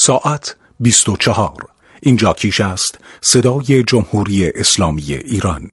ساعت 24. اینجا کیش است، صدای جمهوری اسلامی ایران.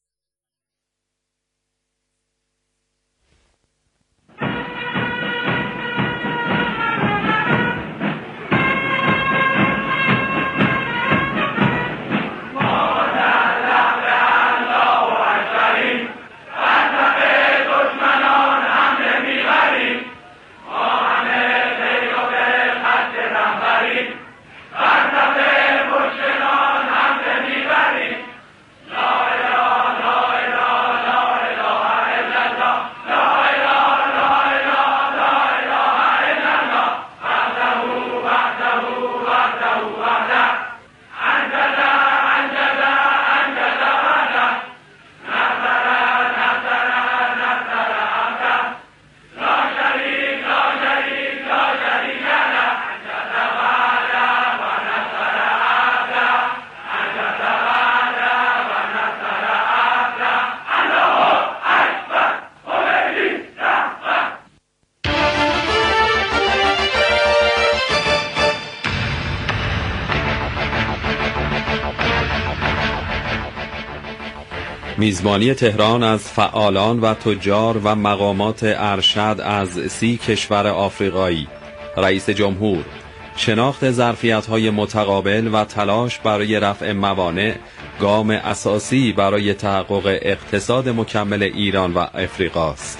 میزبانی تهران از فعالان و تجار و مقامات ارشد از 30 کشور آفریقایی. رئیس جمهور: شناخت ظرفیت‌های متقابل و تلاش برای رفع موانع گام اساسی برای تحقق اقتصاد مکمل ایران و افریقاست.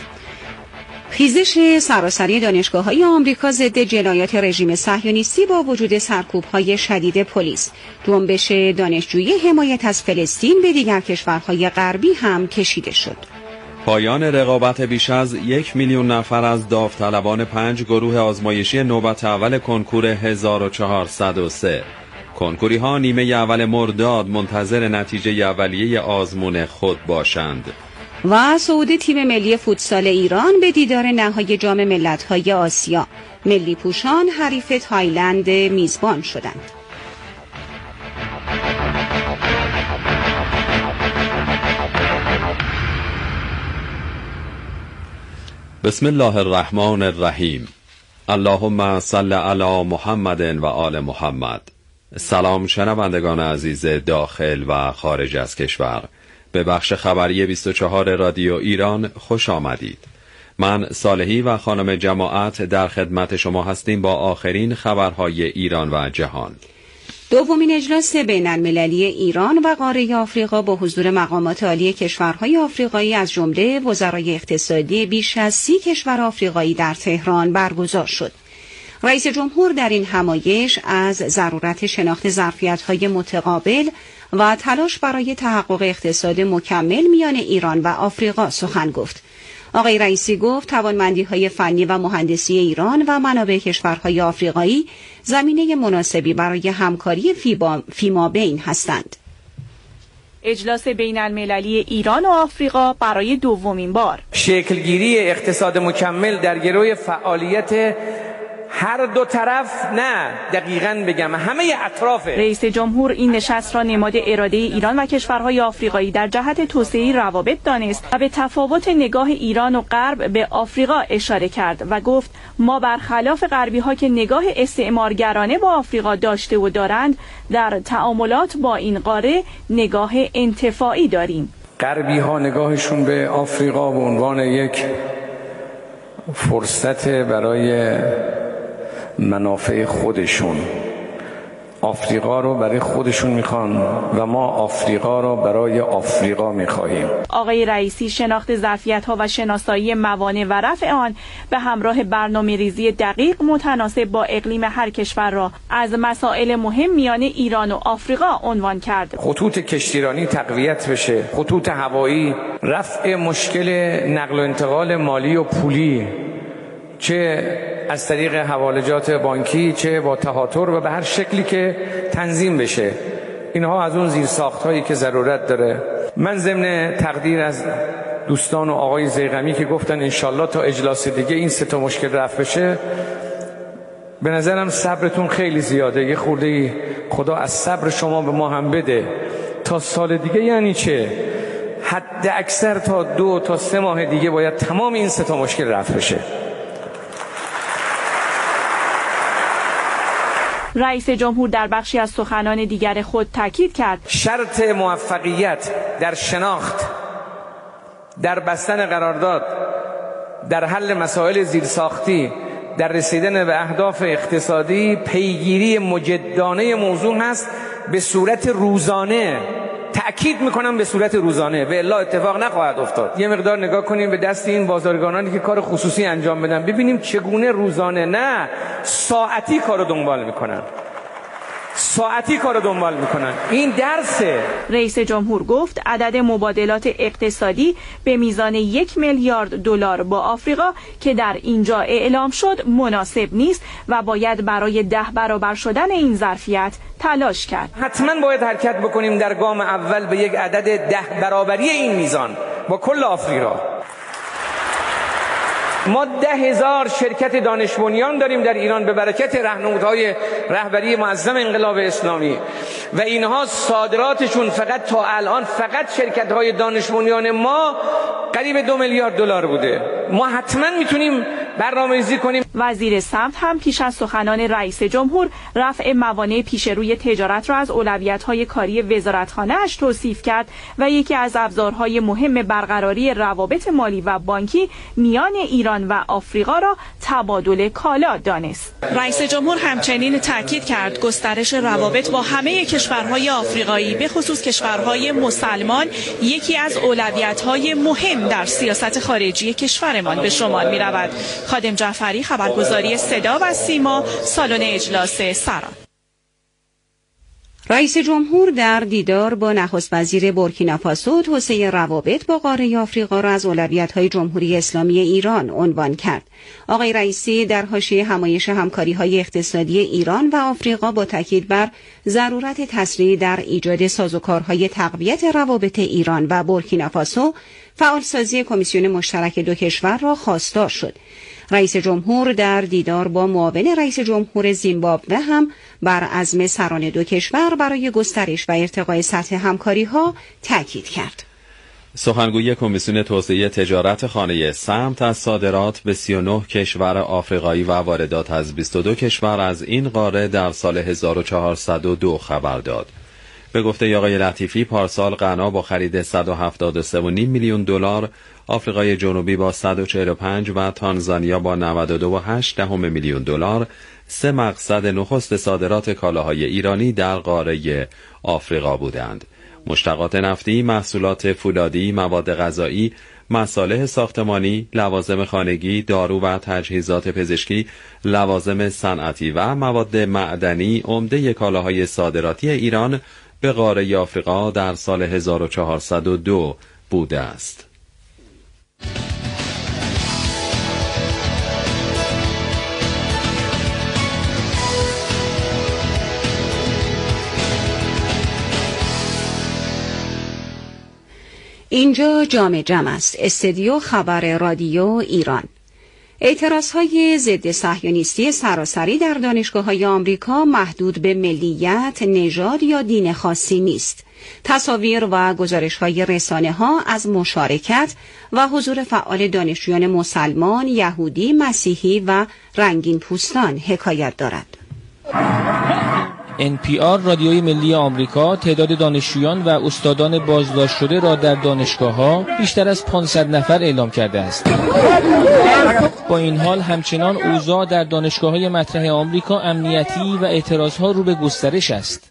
خیزش سراسری دانشگاه‌های آمریکا ضد جنایات رژیم صهیونیستی با وجود سرکوب‌های شدید پلیس. جنبش دانشجویی حمایت از فلسطین به دیگر کشورهای غربی هم کشیده شد. پایان رقابت بیش از 1 میلیون نفر از داوطلبان 5 گروه آزمایشی نوبت اول کنکور 1403. کنکوری‌ها نیمه اول مرداد منتظر نتیجه اولیه آزمون خود باشند. و صعود تیم ملی فوتسال ایران به دیدار نهایی جام ملت‌های آسیا. ملی پوشان حریف تایلند میزبان شدند. بسم الله الرحمن الرحیم. اللهم صل علی محمد و آل محمد. سلام شنوندگان عزیز داخل و خارج از کشور. به بخش خبری 24 رادیو ایران خوش آمدید. من صالحی و خانم جماعت در خدمت شما هستیم با آخرین خبرهای ایران و جهان. دومین اجلاس بین‌المللی ایران و قاره آفریقا با حضور مقامات عالی کشورهای آفریقایی از جمله وزرای اقتصادی بیش از 30 کشور آفریقایی در تهران برگزار شد. رئیس جمهور در این همایش از ضرورت شناخت ظرفیت‌های متقابل و تلاش برای تحقق اقتصاد مکمل میان ایران و آفریقا سخن گفت. آقای رئیسی گفت توانمندی‌های فنی و مهندسی ایران و منابع کشورهای آفریقایی زمینه مناسبی برای همکاری فیمابین هستند. اجلاس بین‌المللی ایران و آفریقا برای دومین بار شکلگیری اقتصاد مکمل در گروه فعالیت هر دو طرف، نه دقیقاً بگم همه اطراف. رئیس جمهور این نشست را نماد اراده ایران و کشورهای آفریقایی در جهت توسعه روابط دانست و به تفاوت نگاه ایران و غرب به آفریقا اشاره کرد و گفت ما برخلاف غربی‌ها که نگاه استعمارگرانه با آفریقا داشته و دارند، در تعاملات با این قاره نگاه انتفاعی داریم. غربی‌ها نگاهشون به آفریقا به عنوان یک فرصت برای منافع خودشون، آفریقا رو برای خودشون میخوان و ما آفریقا رو برای آفریقا میخواهیم. آقای رئیسی شناخت ظرفیت‌ها و شناسایی موانع و رفع آن به همراه برنامه‌ریزی دقیق متناسب با اقلیم هر کشور را از مسائل مهم میان ایران و آفریقا عنوان کرد. خطوط کشتیرانی تقویت بشه، خطوط هوایی، رفع مشکل نقل و انتقال مالی و پولی، چه از طریق حوالجات بانکی چه با تهاتر و به هر شکلی که تنظیم بشه. اینها از اون زیرساخت‌هایی که ضرورت داره. من ضمن تقدیر از دوستان و آقای زیغمی که گفتن انشالله تا اجلاس دیگه این سه تا مشکل رفع بشه، به نظرم صبرتون خیلی زیاده. یه خورده خدا از صبر شما به ما هم بده تا سال دیگه. یعنی چه؟ حد اکثر تا 2 تا 3 ماه دیگه باید تمام این سه تا مشکل رفع بشه. رئیس جمهور در بخشی از سخنان دیگر خود تاکید کرد شرط موفقیت در شناخت، در بستن قرارداد، در حل مسائل زیرساختی، در رسیدن به اهداف اقتصادی پیگیری مجدانه موضوع هست به صورت روزانه. تأکید میکنم به صورت روزانه، و الا اتفاق نخواهد افتاد. یه مقدار نگاه کنیم به دست این بازرگانانی که کار خصوصی انجام بدن، ببینیم چگونه روزانه، نه ساعتی کارو دنبال میکنن. این درسه. رئیس جمهور گفت عدد مبادلات اقتصادی به میزان 1 میلیارد دلار با آفریقا که در اینجا اعلام شد مناسب نیست و باید برای 10 برابر شدن این ظرفیت تلاش کرد. حتما باید حرکت بکنیم در گام اول به یک عدد 10 برابری این میزان با کل آفریقا. ما 10,000 شرکت دانش بنیان داریم در ایران به برکت راهنمودهای رهبری معظم انقلاب اسلامی و اینها صادراتشون فقط تا الان فقط شرکت‌های دانش بنیان ما قریب 2 میلیارد دلار بوده. ما حتما میتونیم برنامه‌ریزی کنیم. وزیر سمت هم پیش از سخنان رئیس جمهور رفع موانع پیش روی تجارت را از اولویت‌های کاری وزارتخانه‌اش توصیف کرد و یکی از ابزارهای مهم برقراری روابط مالی و بانکی میان ایران و آفریقا را تبادل کالا دانست. رئیس جمهور همچنین تاکید کرد گسترش روابط با همه کشورهای آفریقایی به خصوص کشورهای مسلمان یکی از اولویت‌های مهم در سیاست خارجی کشورمان به شمار می‌رود. خادم جعفری، خبرگزاری صدا و سیما، سالن اجلاس سران. رئیس جمهور در دیدار با نخست وزیر بورکینافاسو توسعه روابط با قاره آفریقا را از اولویت‌های جمهوری اسلامی ایران عنوان کرد. آقای رئیسی در حاشیه همایش همکاری‌های اقتصادی ایران و آفریقا با تاکید بر ضرورت تسریع در ایجاد سازوکارهای تقویت روابط ایران و بورکینافاسو فعالسازی کمیسیون مشترک دو کشور را خواستار شد. رئیس جمهور در دیدار با معاون رئیس جمهور زیمبابوه هم بر عزم سران دو کشور برای گسترش و ارتقای سطح همکاری‌ها تاکید کرد. سخنگوی کمیسیون توسعه تجارت خانه سمت از صادرات به 39 کشور آفریقایی و واردات از 22 کشور از این قاره در سال 1402 خبر داد. به گفته آقای لطیفی پارسال غنا با خرید 173.5 میلیون دلار، آفریقای جنوبی با 145 و تانزانیا با 92.8 میلیون دلار سه مقصد نخست صادرات کالاهای ایرانی در قاره آفریقا بودند. مشتقات نفتی، محصولات فولادی، مواد غذایی، مصالح ساختمانی، لوازم خانگی، دارو و تجهیزات پزشکی، لوازم صنعتی و مواد معدنی عمده کالاهای صادراتی ایران به قاره آفریقا در سال 1402 بوده است. اینجا جام جم است. استودیو خبر رادیو ایران. اعتراضهای ضد صهیونیستی سراسری در دانشگاه‌های آمریکا محدود به ملیت، نژاد یا دین خاصی نیست. تصاویر و گزارش‌های رسانه‌ها از مشارکت و حضور فعال دانشجویان مسلمان، یهودی، مسیحی و رنگین پوستان حکایت دارد. NPR رادیوی ملی آمریکا تعداد دانشجویان و استادان بازداشت شده را در دانشگاه‌ها بیشتر از 500 نفر اعلام کرده است. با این حال همچنان اوضاع در دانشگاه‌های مطرح آمریکا امنیتی و اعتراضها رو به گسترش است.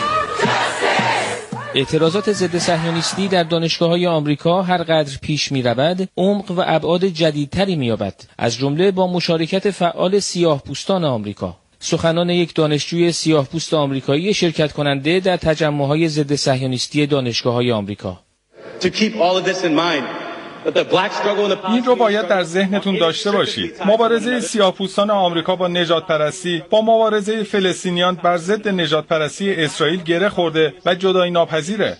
اعتراضات ضد صهیونیستی در دانشگاه‌های آمریکا هر قدر پیش می‌رود، عمق و ابعاد جدیدتری می‌یابد، از جمله با مشارکت فعال سیاه‌پوستان آمریکا. سخنان یک دانشجوی سیاه‌پوست آمریکایی شرکت کننده در تجمع‌های ضد صهیونیستی دانشگاه‌های آمریکا. این رو باید در ذهنتون داشته باشید. مبارزه سیاه‌پوستان آمریکا با نژادپرستی با مبارزه فلسطینیان بر ضد نژادپرستی اسرائیل گره خورده و جدایی ناپذیره.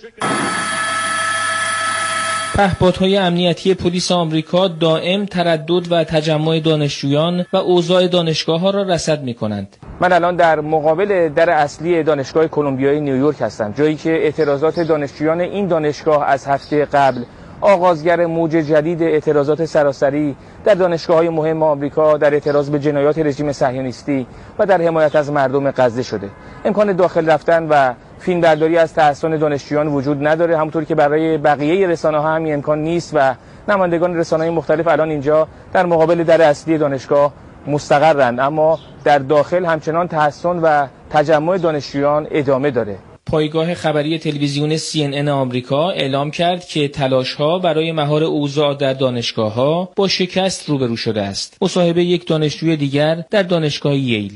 پهپادهای امنیتی پلیس آمریکا دائم تردد و تجمع دانشجویان و اوضاع دانشگاه‌ها را رصد می‌کنند. من الان در مقابل در اصلی دانشگاه کلمبیای نیویورک هستم، جایی که اعتراضات دانشجویان این دانشگاه از هفته قبل آغازگر موج جدید اعتراضات سراسری در دانشگاه‌های مهم آمریکا در اعتراض به جنایات رژیم صهیونیستی و در حمایت از مردم غزه شده. امکان داخل رفتن و فیلمبرداری از تحصن دانشجویان وجود نداره، همونطور که برای بقیه رسانه‌ها هم این امکان نیست و نمایندگان رسانه‌های مختلف الان اینجا در مقابل در اصلی دانشگاه مستقرند، اما در داخل همچنان تحصن و تجمع دانشجویان ادامه داره. پایگاه خبری تلویزیون CNN آمریکا اعلام کرد که تلاش‌ها برای مهار اوضاع در دانشگاه‌ها با شکست روبرو شده است. مصاحبه یک دانشجوی دیگر در دانشگاه ییل.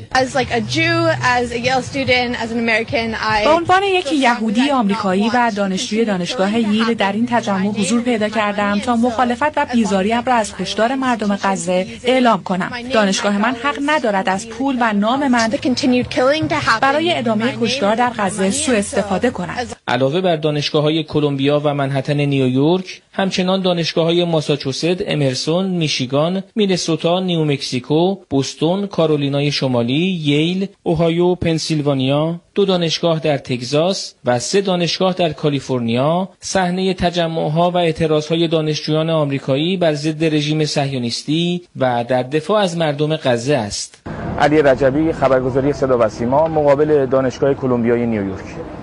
به عنوان یک یهودی آمریکایی و دانشجوی دانشگاه ییل در این تجمع حضور پیدا کردم تا مخالفت و بیزاریم را از کشتار مردم غزه اعلام کنم. دانشگاه من حق ندارد از پول و نام من برای ادامه کشتار در غزه سوء استفاده کند. علاوه بر دانشگاه‌های کلمبیا و منهتن نیویورک، همچنان دانشگاه‌های ماساچوست، امرسون، میشیگان، مینسوتا، نیومکسیکو، بوستون، کارولینای شمالی، ییل، اوهایو، پنسیلوانیا، 2 دانشگاه در تگزاس و 3 دانشگاه در کالیفرنیا صحنه تجمع‌ها و اعتراض‌های دانشجویان آمریکایی بر ضد رژیم صهیونیستی و در دفاع از مردم غزه است. علی رجبی، خبرگزاری صدا و سیما، مقابل دانشگاه کلمبیای نیویورک.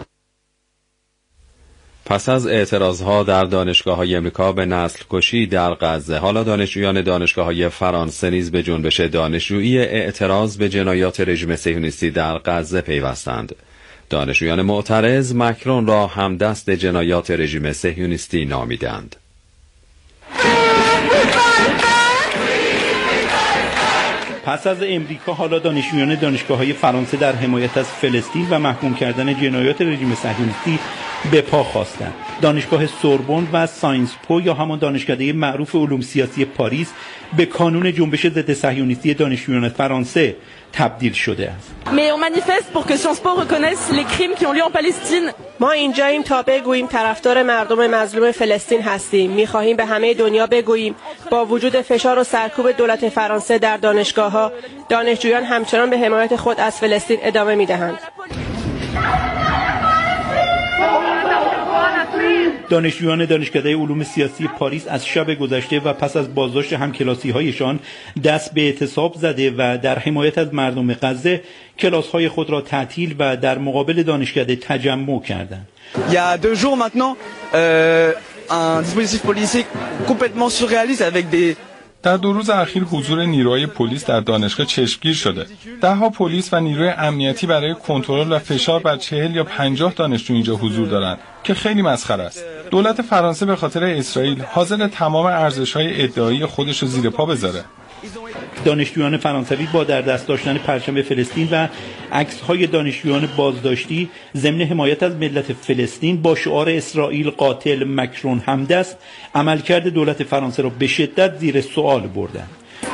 پس از اعتراضها در دانشگاه‌های امریکا به نسل کشی در غزه، حالا دانشجویان دانشگاه‌های فرانسه نیز به جنبش دانشجویی اعتراض به جنایات رژیم صهیونیستی در غزه پیوستند. دانشجویان معترض مکرون را همدست جنایات رژیم صهیونیستی نامیدند. پس از امریکا حالا دانشجویان دانشگاه‌های فرانسه در حمایت از فلسطین و محکوم کردن جنایات رژیم صهیونیستی به پا خواستند. دانشگاه سوربن و ساینس پو یا همان دانشکده معروف علوم سیاسی پاریس به کانون جنبش ضد صهیونیستی دانشجویان فرانسه تبدیل شده است. ما اینجاییم تا بگوییم طرفدار مردم مظلوم فلسطین هستیم. می‌خواهیم به همه دنیا بگوییم با وجود فشار و سرکوب دولت فرانسه در دانشگاه‌ها، دانشجویان همچنان به حمایت خود از فلسطین ادامه می‌دهند. دانشجویان دانشکده علوم سیاسی پاریس از شب گذشته و پس از بازداشت همکلاسی‌هایشان دست به اعتصاب زده و در حمایت از مردم غزه کلاس‌های خود را تعطیل و در مقابل دانشکده تجمع کردند. Il y a 2 jours maintenant un dispositif policier complètement surréaliste avec des در 2 روز اخیر حضور نیروهای پلیس در دانشگاه چشمگیر شده. 10 پلیس و نیروی امنیتی برای کنترل و فشار بر 40 یا 50 دانشجو اینجا حضور دارند که خیلی مسخره است. دولت فرانسه به خاطر اسرائیل حاضر تمام ارزش‌های ادعایی خودش رو زیر پا بذاره. دانشجویان فرانسوی با در دست داشتن پرچم فلسطین و عکس‌های دانشجویان بازداشتی ضمن حمایت از ملت فلسطین با شعار اسرائیل قاتل مکرون همدست عملکرد دولت فرانسه را به شدت زیر سوال بردند.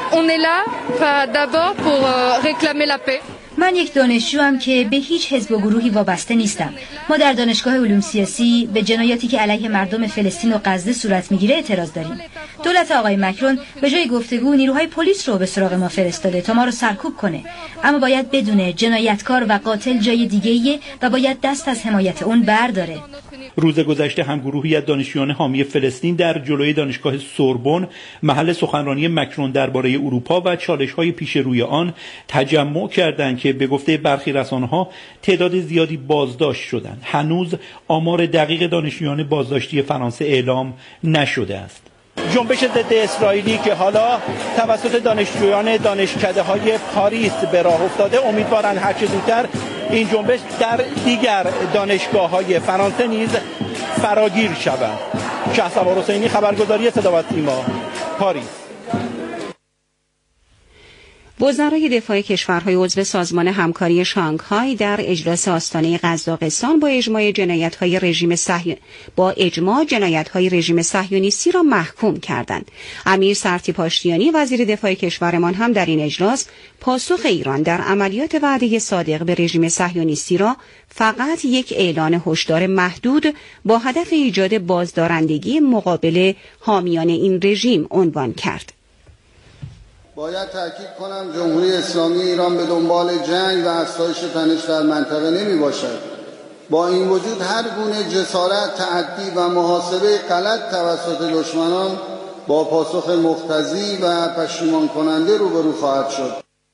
من یک دانشجوام که به هیچ حزب و گروهی وابسته نیستم. ما در دانشگاه علوم سیاسی به جنایاتی که علیه مردم فلسطین و غزه صورت میگیره اعتراض داریم. دولت آقای مکرون به جای گفتگو نیروهای پلیس رو به سراغ ما فرستاده تا ما رو سرکوب کنه، اما باید بدونه جنایتکار و قاتل جای دیگه‌ایه و باید دست از حمایت اون برداره. روز گذشته هم گروهی از دانشجویان حامی فلسطین در جلوی دانشگاه سوربن محل سخنرانی مکرون درباره اروپا و چالش‌های پیش روی آن تجمع کردند که به گفته برخی رسانه‌ها تعداد زیادی بازداشت شدند. هنوز آمار دقیق دانشجویان بازداشتی فرانسه اعلام نشده است. جنبش ضد اسرائیلی که حالا توسط دانشجویان دانشکده‌های پاریس به راه افتاده، امیدوارن هر چه زودتر این جنبش در دیگر دانشگاه‌های فرانسه نیز فراگیر شود. شهسوار حسینی، خبرگزاری صدا و سیما، پاریس. وزرای دفاع کشورهای عضو سازمان همکاری شانگهای در اجلاس آستانه قزاقستان با اجماع جنایت‌های رژیم صهیونیستی را محکوم کردند. امیر سرتیپاشتیانی وزیر دفاع کشورمان هم در این اجلاس پاسخ ایران در عملیات وعده صادق به رژیم صهیونیستی را فقط یک اعلان هشدار محدود با هدف ایجاد بازدارندگی مقابل حامیان این رژیم عنوان کرد. باید تأکید کنم جمهوری اسلامی ایران به دنبال جنگ و افزایش تنش در منطقه نمی باشد با این وجود هر گونه جسارت، تعدی و محاسبه غلط توسط دشمنان با پاسخ مقتضی و پشیمان کننده روبرو خواهد شد.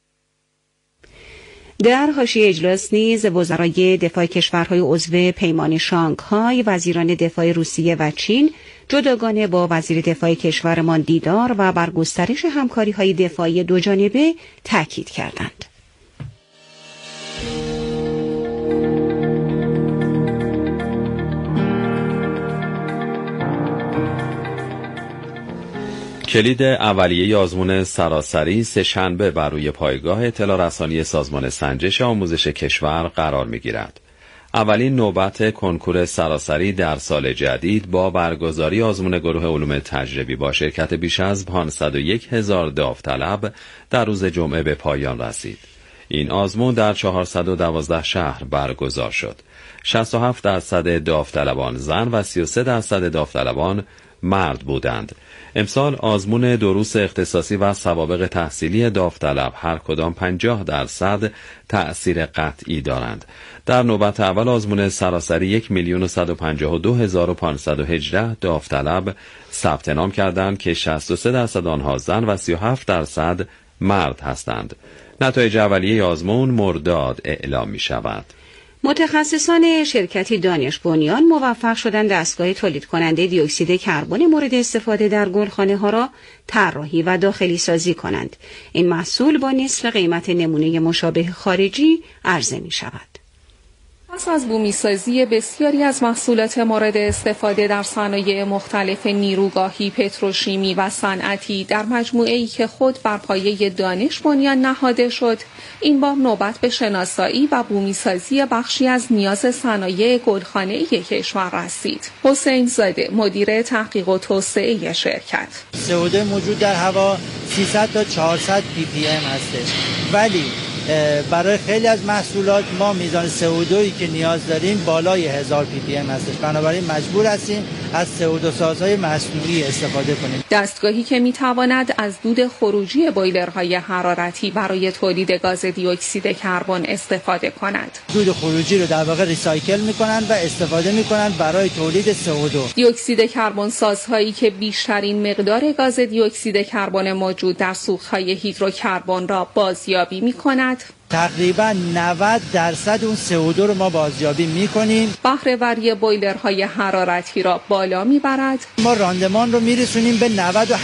در حاشیه اجلاس نیز وزرای دفاع کشورهای عضو پیمان شانگهای، وزیران دفاع روسیه و چین جداگانه با وزیر دفاع کشورمان دیدار و بر گسترش همکاری‌های دفاعی دوجانبه تاکید کردند. کلید اولیه آزمون سراسری سه‌شنبه بر روی پایگاه اطلاع رسانی سازمان سنجش آموزش کشور قرار می‌گیرد. اولین نوبت کنکور سراسری در سال جدید با برگزاری آزمون گروه علوم تجربی با شرکت بیش از 501,000 داوطلب در روز جمعه به پایان رسید. این آزمون در 412 شهر برگزار شد. 67% داوطلبان زن و 33% داوطلبان مرد بودند. امسال آزمون دروس اختصاصی و سوابق تحصیلی داوطلب هر کدام 50% تأثیر قطعی دارند. در نوبت اول آزمون سراسری 1,152,518 داوطلب ثبت نام کردند که 63% آنها زن و 37% مرد هستند. نتایج اولیه آزمون مرداد اعلام می شود. متخصصان شرکتی دانش بنیان موفق شدند دستگاه تولید کننده دی اکسید کربن مورد استفاده در گلخانه ها را طراحی و داخلی سازی کنند. این محصول با نصف قیمت نمونه مشابه خارجی عرضه می شود. پس از بومی‌سازی بسیاری از محصولات مورد استفاده در صنایع مختلف نیروگاهی، پتروشیمی و صنعتی در مجموعه‌ای که خود بر پایه دانش بنیان نهاده شد، این بار نوبت به شناسایی و بومی‌سازی بخشی از نیاز صنایع گلخانه‌ای کشور رسید. حسین زاده، مدیر تحقیق و توسعه شرکت: CO2 موجود در هوا 300 تا 400 ppm هستش، ولی برای خیلی از محصولات ما میزان CO2 که نیاز داریم بالای 1000 ppm هستش، بنابراین مجبور هستیم از CO2 سازهای مصنوعی استفاده کنیم. دستگاهی که میتواند از دود خروجی بویلرهای حرارتی برای تولید گاز دی اکسید کربن استفاده کند. دود خروجی رو در واقع ریسایکل میکنن و استفاده میکنن برای تولید CO2. دی اکسید کربن سازهایی که بیشترین مقدار گاز دی اکسید کربن موجود در سوختهای هیدروکربن را بازیابی میکند. تقریبا 90% اون CO2 رو ما بازیابی میکنیم. بهره وری بویلرهای حرارتی را بالا میبرد. ما راندمان رو میرسونیم به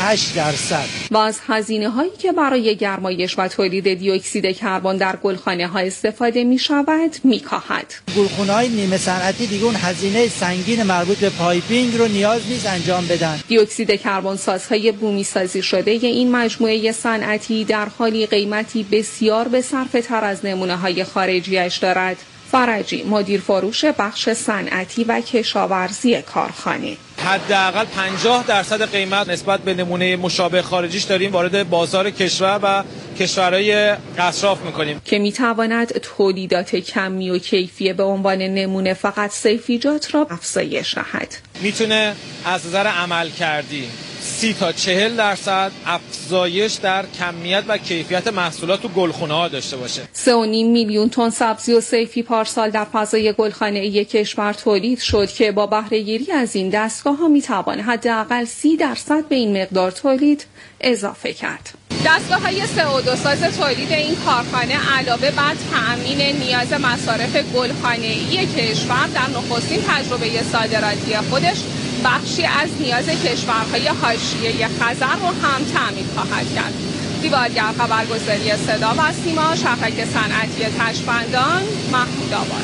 98% و از هزینه هایی که برای گرمایش و تولید دی اکسید کربن در گلخانه ها استفاده میشود میکاهد. گلخانه های نیمه صنعتی دیگه اون هزینه سنگین مربوط به پایپینگ رو نیاز نیست انجام بدن. دی اکسید کربن سازهای بومی سازی شده این مجموعه صنعتی در حالی قیمتی بسیار به صرفه تر از نمونه های خارجیش دارد. فرجی، مدیر فروش بخش صنعتی و کشاورزی کارخانه: حداقل 50% قیمت نسبت به نمونه مشابه خارجیش داریم وارد بازار کشور و کشورهای اطراف میکنیم که میتواند تولیدات کمی و کیفی به عنوان نمونه فقط سیفیجات را افزایش دهد. میتونه از نظر عمل کردی 30 تا 40% افزایش در کمیت و کیفیت محصولات تو گلخونه ها داشته باشه. 3.5 میلیون تن سبزی و صیفی پارسال در فضای گلخانه‌ای کشور تولید شد که با بهره گیری از این دستگاه ها میتوان حداقل 30% به این مقدار تولید اضافه کرد. دستگاه‌های CO2 ساز تولید این کارخانه علاوه بر تأمین نیاز مصارف گلخانه‌ای کشور در نخستین تجربه صادراتی خودش بخشی از نیاز کشورهای حاشیه خزر رو هم تأمین خواهد کرد. دیوارگر، خبرگزاری صدا و سیما، شهرک صنعتی تشبندان، محمود آباد.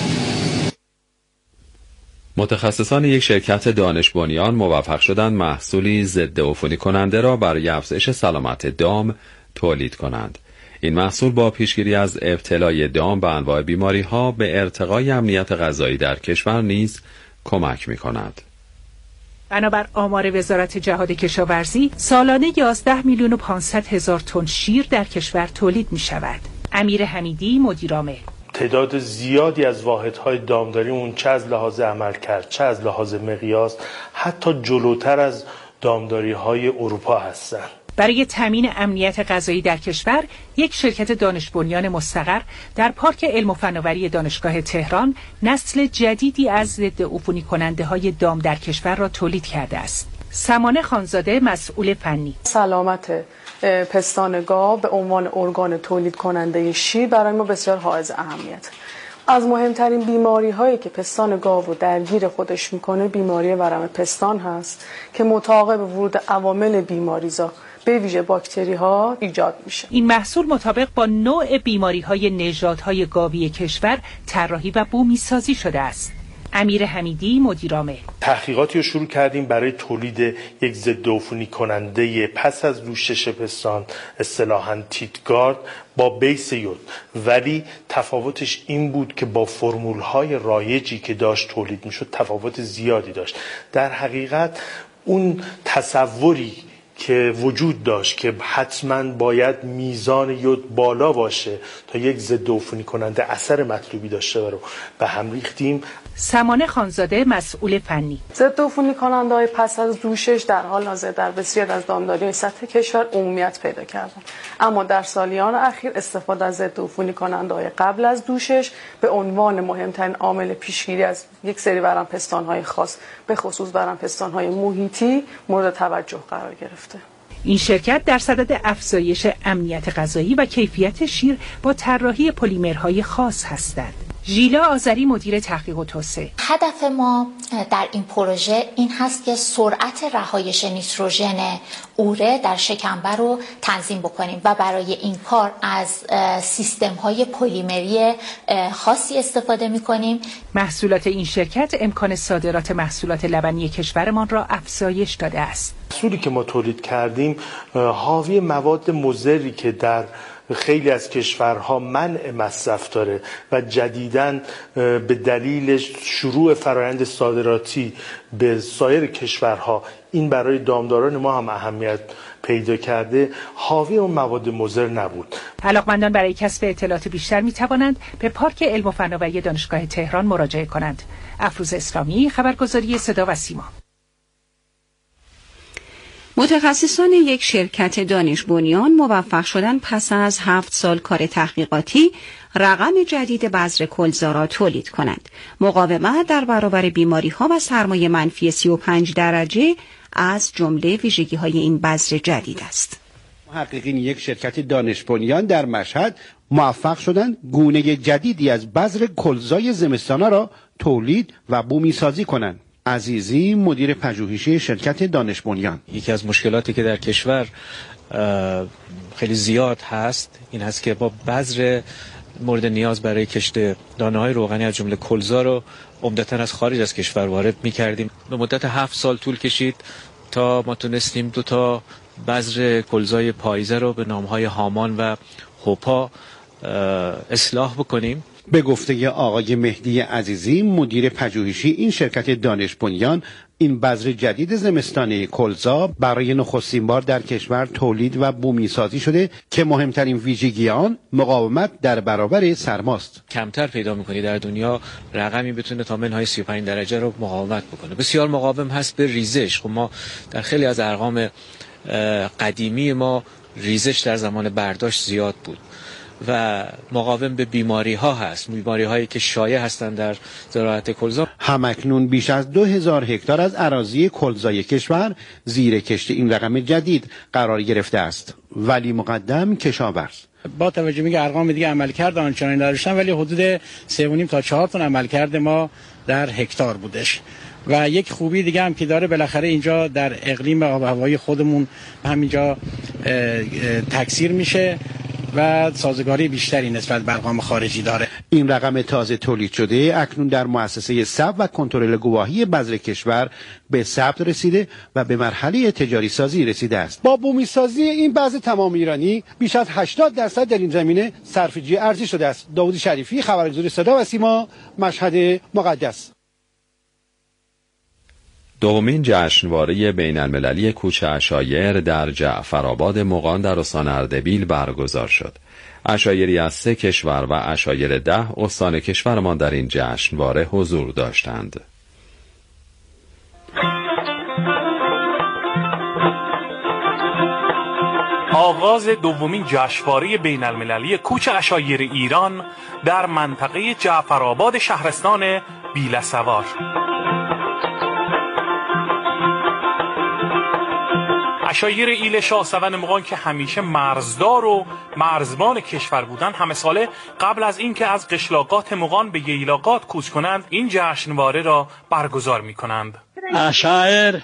متخصصان یک شرکت دانش بنیان موفق شدند محصولی ضد عفونی کننده را برای افزایش سلامت دام تولید کنند. این محصول با پیشگیری از ابتلای دام به انواع بیماری‌ها به ارتقای امنیت غذایی در کشور نیز کمک می‌کند. بنابر آمار وزارت جهاد کشاورزی سالانه 11,500,000 تن شیر در کشور تولید می شود. امیر حمیدی، مدیرعامل: تعداد زیادی از واحدهای دامداریمون چه از لحاظ عملکرد چه از لحاظ مقیاس حتی جلوتر از دامداری‌های اروپا هستند. برای تامین امنیت غذایی در کشور، یک شرکت دانش بنیان مستقر در پارک علم و فناوری دانشگاه تهران نسل جدیدی از ضد عفونی کننده های دام در کشور را تولید کرده است. سمانه خانزاده، مسئول فنی: سلامت پستان گاو به عنوان ارگان تولید کننده شیر برای ما بسیار حائز اهمیت. از مهمترین بیماری هایی که پستان گاو رو درگیر خودش میکنه بیماری ورم پستان هست که متعاقب ورود عوامل بیماریزا به ویژه باکتری ها ایجاد میشه. این محصول مطابق با نوع بیماری های نژادهای گاوی کشور طراحی و بومی سازی شده است. امیر حمیدی، مدیرعامل: تحقیقاتی رو شروع کردیم برای تولید یک ضد عفونی کننده پس از لوشش پستان، اصطلاحاً تیتگارد با بیس یود، ولی تفاوتش این بود که با فرمول‌های رایجی که داشت تولید میشد تفاوت زیادی داشت. در حقیقت اون تصوری که وجود داشت که حتما باید میزان یود بالا باشه تا یک ضد عفونی کننده اثر مطلوبی داشته رو به هم ریختیم. سمانه خانزاده، مسئول فنی: ضد عفونی کننده‌های پس از دوشش در حال حاضر در بسیار از دامداری‌های سطح کشور عمومیت پیدا کردند، اما در سالیان اخیر استفاده از ضد عفونی کننده‌های قبل از دوشش به عنوان مهمترین عامل پیشگیری از یک سری ورم پستان‌های خاص، به خصوص ورم پستان‌های محیطی، مورد توجه قرار گرفته. این شرکت در صدد افزایش امنیت غذایی و کیفیت شیر با طراحی پلیمرهای خاص هستند. ژیلا آذری، مدیر تحقیق و توسعه: هدف ما در این پروژه این هست که سرعت رهایش نیتروژن اوره در شکمبر رو تنظیم بکنیم و برای این کار از سیستم‌های پلیمری خاصی استفاده می‌کنیم. محصولات این شرکت امکان صادرات محصولات لبنی کشورمان را افزایش داده است. محصولی که ما تولید کردیم حاوی مواد مضری که در خیلی از کشورها منع مصرف داره و جدیداً به دلیل شروع فرآیند صادراتی به سایر کشورها این برای دامداران ما هم اهمیت پیدا کرده، حاوی اون مواد مضر نبود. علاقمندان برای کسب اطلاعات بیشتر می توانند به پارک علم و فناوری دانشگاه تهران مراجعه کنند. افروز اسلامی، خبرگزاری صدا و سیما. متخصصان یک شرکت دانش بنیان موفق شدن پس از 7 سال کار تحقیقاتی رقم جدید بذر کلزا را تولید کنند. مقاومت در برابر بیماری‌ها و سرمایه منفی 35 درجه از جمله ویژگی‌های این بذر جدید است. محققین یک شرکت دانش بنیان در مشهد موفق شدند گونه جدیدی از بذر کلزای زمستانه را تولید و بومی سازی کنند. عزیزی، مدیر پژوهشی شرکت دانش بنیان: یکی از مشکلاتی که در کشور خیلی زیاد هست این هست که با بذر مورد نیاز برای کشت دانه‌های روغنی از جمله کلزا رو عمدتاً از خارج از کشور وارد می‌کردیم. به مدت 7 سال طول کشید تا ما تونستیم 2 تا بذر کلزای پاییزه رو به نام‌های هامان و هوپا اصلاح بکنیم. به گفته آقای مهدی عزیزی، مدیر پژوهشی این شرکت دانش بنیان، این بذر جدید زمستانه کلزا برای نخستین بار در کشور تولید و بومی سازی شده که مهمترین ویژگی آن مقاومت در برابر سرماست. کمتر پیدا می‌کنی در دنیا رقمی بتونه تا منهای 35 درجه رو مقاومت بکنه. بسیار مقاوم هست به ریزش. خب ما در خیلی از ارقام قدیمی ما ریزش در زمان برداشت زیاد بود و مقاوم به بیماری ها هست، بیماری هایی که شایع هستند در زراعت کلزا. همکنون بیش از 2000 هکتار از اراضی کلزای کشور زیر کشت این رقم جدید قرار گرفته است. ولی مقدم، کشاورز: با توجه به ارقام دیگه عملکرد آنچنانی نداشتن، ولی حدود 3.5 تا 4 تن عملکرد ما در هکتار بودش. و یک خوبی دیگه هم که داره، بالاخره اینجا در اقلیم آب و هوایی خودمون همینجا تکثیر میشه و سازگاری بیشتری نسبت به ارقام خارجی داره. این رقم تازه تولید شده اکنون در مؤسسه ثبت و کنترل گواهی بذر کشور به ثبت رسیده و به مرحله تجاری سازی رسیده است. با بومی سازی این بذر تمام ایرانی بیش از 80% در این زمینه صرفه‌جویی ارزی شده است. داوود شریفی، خبرگزاری صدا و سیما، مشهد مقدس. دومین جشنواره بین المللی کوچ عشایر در جعفرآباد مغان در استان اردبیل برگزار شد. عشایری از 3 کشور و عشایر 10 استان کشورمان در این جشنواره حضور داشتند. آغاز دومین جشنواره بین‌المللی کوچ عشایر ایران در منطقه جعفرآباد شهرستان بیلسوار. عشایر ایل شاهسون مغان که همیشه مرزدار و مرزبان کشور بودند، همه ساله قبل از اینکه از قشلاقات مغان به ییلاقات کوچ کنند این جشنواره را برگزار می کنند. عشایر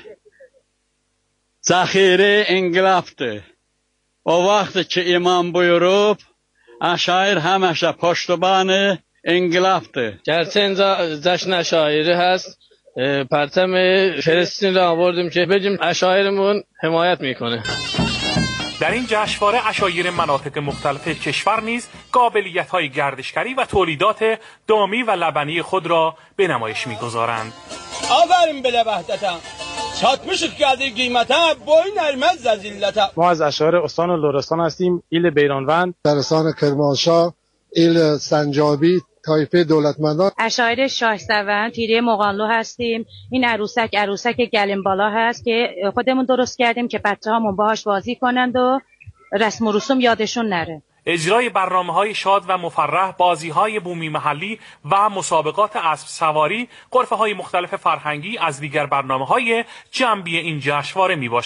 ذخیره انگلفته و وقتی که امام بیروب عشایر همشه پشتبان انگلفته. گرچه اینجا جشن عشایری هست، پرچم فلسطین را آوردیم که بگیم عشایرمون حمایت میکنه. در این جشنواره عشایر مناطق مختلف کشور نیز قابلیت‌های گردشگری و تولیدات دامی و لبنی خود را به نمایش می‌گذارند. آفرین به وحدتم چاتمش کردی قیمته بوین ارمز زلته. ما از عشایر استان و لرستان هستیم، ایل بیرانوند، شهرستان کرمانشاه، ایل سنجابی، طایفه دولتمندان. عشایر شاهسون تیره مغانلو هستیم. این عروسک گلیم بالا هست که خودمون درست کردیم که بچه‌هامون باهاش بازی کنند و رسم و رسوم یادشون نره. اجرای برنامه‌های شاد و مفرح، بازی‌های بومی محلی و مسابقات اسب سواری، غرفه‌های مختلف فرهنگی از دیگر برنامه‌های جنبی این جشنواره میباشد.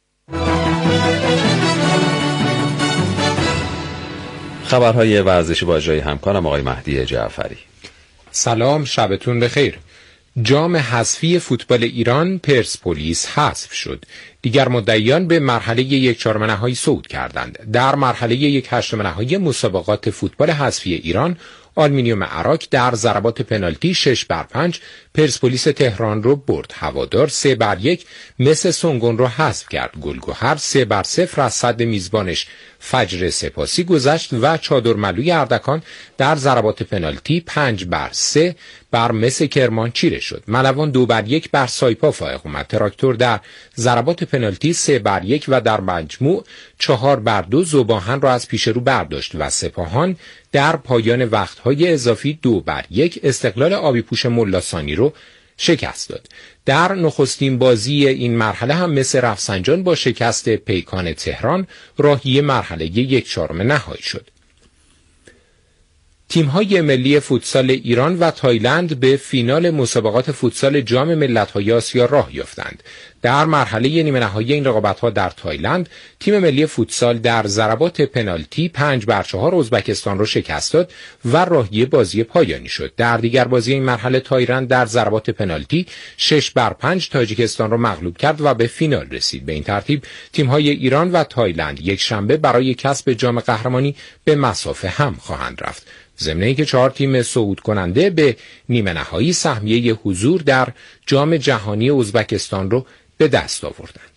خبرهای ورزشی با اجرای همکارم آقای مهدی جعفری. سلام، شبتون بخیر. جام حذفی فوتبال ایران پرسپولیس حذف شد. دیگر مدعیان به مرحله 1/4 نهایی صعود کردند. در مرحله 1/8 نهایی مسابقات فوتبال حذفی ایران، آلومینیوم عراق در ضربات پنالتی 6-5 پرسپولیس تهران رو برد. هوادار 3-1 مس سنگون رو حذف کرد. گلگهر 3-0 از صد میزبانش فجر سپاسی گذشت و چادرملوی اردکان در ضربات پنالتی 5-3 بر مس کرمان چیره شد. ملوان 2-1 بر سایپا فائق اومد. تراکتور در ضربات پنالتی 3-1 و در مجموع 4-2 ذوباهن را از پیش رو برداشت و سپاهان در پایان وقتهای اضافی 2-1 استقلال آبی پوش ملاثانی رو شکست داد. در نخستین بازی این مرحله هم مس رفسنجان با شکست پیکان تهران راهی مرحله 1/4 نهایی شد. تیم‌های ملی فوتسال ایران و تایلند به فینال مسابقات فوتسال جام ملت‌های آسیا راه یافتند. در مرحله نیمه نهایی این رقابت‌ها در تایلند، تیم ملی فوتسال در ضربات پنالتی 5-4 ازبکستان را شکست داد و راهی بازی پایانی شد. در دیگر بازی این مرحله تایلند در ضربات پنالتی 6-5 تاجیکستان را مغلوب کرد و به فینال رسید. به این ترتیب تیم‌های ایران و تایلند یک شنبه برای کسب جام قهرمانی به مصاف هم خواهند رفت. ضمن اینکه 4 تیم صعود کننده به نیمه نهایی سهمیه حضور در جام جهانی ازبکستان رو به دست آوردند.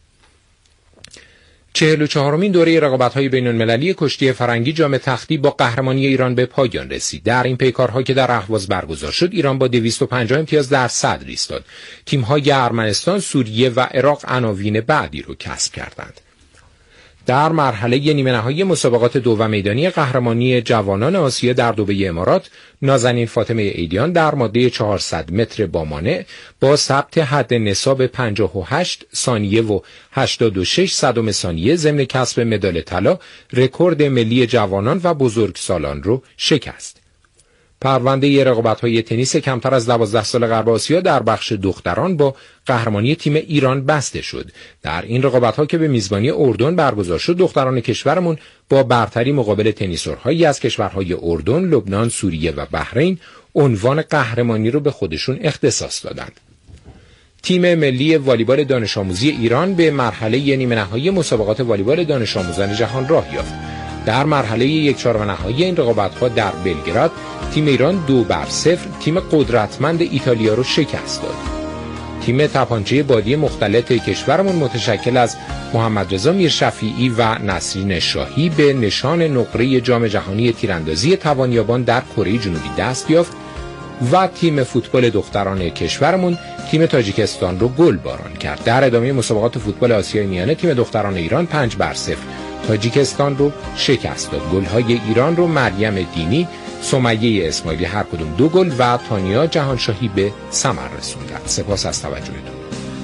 44مین دوره رقابت‌های بین‌المللی کشتی فرنگی جام تختی با قهرمانی ایران به پایان رسید. در این پیکارها که در اهواز برگزار شد، ایران با 250 امتیاز در صدر ایستاد. تیم‌های ارمنستان، سوریه و عراق عناوین بعدی رو کسب کردند. در مرحله نیمه نهایی مسابقات 2 میدانی قهرمانی جوانان آسیا در دبی امارات، نازنین فاطمه ایدیان در ماده 400 متر با مانع با ثبت حد نصاب 58 ثانیه و 86 صدم ثانیه ضمن کسب مدال طلا رکورد ملی جوانان و بزرگسالان رو شکست. پرونده رقابت‌های تنیس کمتر از 12 سال غرب آسیا در بخش دختران با قهرمانی تیم ایران بسته شد. در این رقابت‌ها که به میزبانی اردن برگزار شد، دختران کشورمون با برتری مقابل تنیسورهایی از کشورهای اردن، لبنان، سوریه و بحرین عنوان قهرمانی رو به خودشون اختصاص دادند. تیم ملی والیبال دانش آموزی ایران به مرحله نیمه نهایی مسابقات والیبال دانش آموزان جهان راه یافت. در مرحله 1/4 نهایی این رقابت‌ها در بلگراد، تیم ایران 2-0 تیم قدرتمند ایتالیا رو شکست داد. تیم تپانچه بادی مختلط کشورمون متشکل از محمد رضا میرشفیعی و نسرین شاهی به نشان نقره جام جهانی تیراندازی توانیابان در کره جنوبی دست یافت و تیم فوتبال دختران کشورمون تیم تاجیکستان رو گل باران کرد. در ادامه مسابقات فوتبال آسیای میانه تیم دختران ایران 5-0 تاجیکستان رو شکست داد. گل‌های ایران رو مریم دینی، سمیه اسماعیلی هر کدوم 2 گل و تانیا جهانشاهی به ثمر رسوندند. سپاس از توجهتون.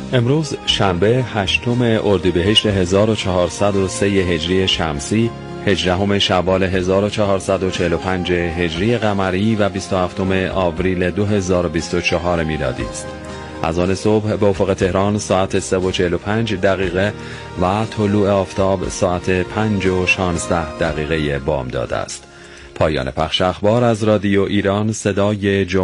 امروز شنبه 8 اردیبهشت 1403 هجری شمسی، 18 شوال 1445 هجری قمری و 27 آوریل 2024 میلادی است. از آن صبح به افق تهران ساعت 3:45 و طلوع آفتاب ساعت 5:16 بامداد است. پایان پخش اخبار از رادیو ایران صدای